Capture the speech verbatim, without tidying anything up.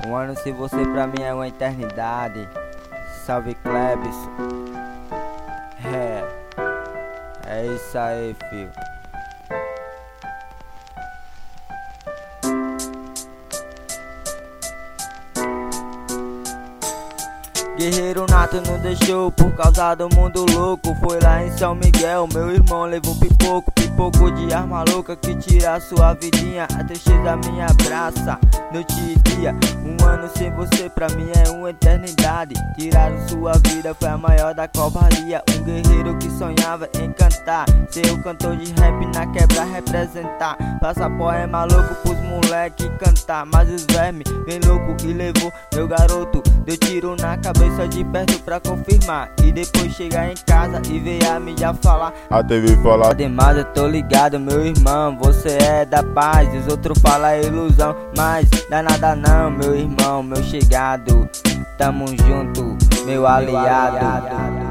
Um ano sem você pra mim é uma eternidade. Salve Klebs. É, é isso aí, filho. Guerreiro nato não deixou por causa do mundo louco. Foi lá em São Miguel, meu irmão levou pipoco. Pipoco de arma louca que tira a sua vidinha. A tristeza me abraça noite e dia. Um ano sem você pra mim é uma eternidade. Tiraram sua vida, foi a maior da covardia. Um guerreiro que sonhava em cantar, ser o cantor de rap na quebra representar. Passa poema louco pros moleque cantar. Mas os vermes vem louco e levou meu garoto. Deu tiro na cabeça de perto pra confirmar. E depois chegar em casa e ver a mídia falar. A T V falar demais, eu tô ligado, meu irmão. Você é da paz, os outros falam ilusão. Mas dá nada não, meu irmão, meu chegado. Tamo junto, meu aliado.